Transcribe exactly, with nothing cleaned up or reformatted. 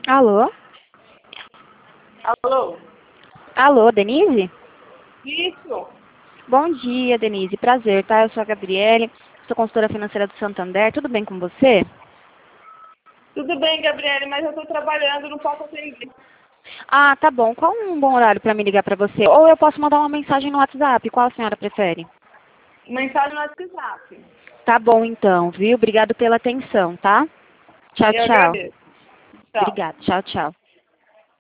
Alô? Alô? Alô, Denise? Isso. Bom dia, Denise. Prazer, tá? Eu sou a Gabriele, sou consultora financeira do Santander. Tudo bem com você? Tudo bem, Gabriele, mas eu estou trabalhando, não posso atender. Ah, tá bom. Qual um bom horário para me ligar para você? Ou eu posso mandar uma mensagem no WhatsApp? Qual a senhora prefere? Mensagem no WhatsApp. Tá bom, então, viu? Obrigado pela atenção, tá? Tchau, Eu tchau. agradeço. Tchau. Obrigada. Tchau, tchau.